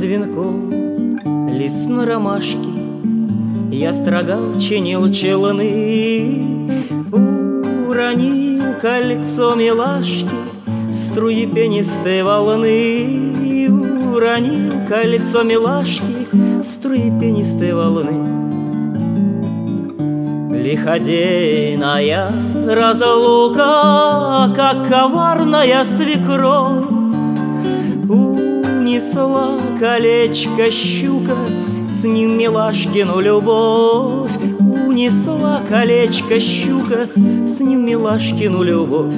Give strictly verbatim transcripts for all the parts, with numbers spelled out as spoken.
Под венком лесной ромашки я строгал, чинил челны, уронил кольцо милашки в струи пенистой волны, уронил кольцо милашки в струи пенистой волны. Лиходейная разлука, как коварная свекровь, унесла колечко щука, с ним милашкину любовь. Унесла колечко щука, с ним милашкину любовь.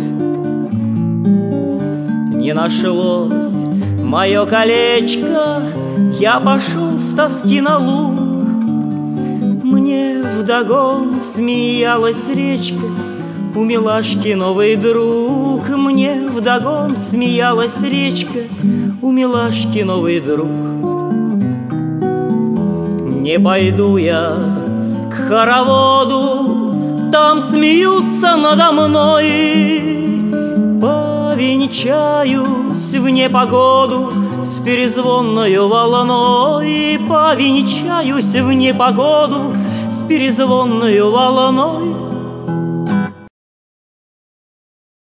Не нашлось мое колечко, я пошел с тоски на луг. Мне вдогон смеялась речка, у милашки новый друг. Мне вдогон смеялась речка, у милашки новый друг. Не пойду я к хороводу, там смеются надо мной. Повенчаюсь в непогоду с перезвонною волной. Повенчаюсь в непогоду с перезвонною волной.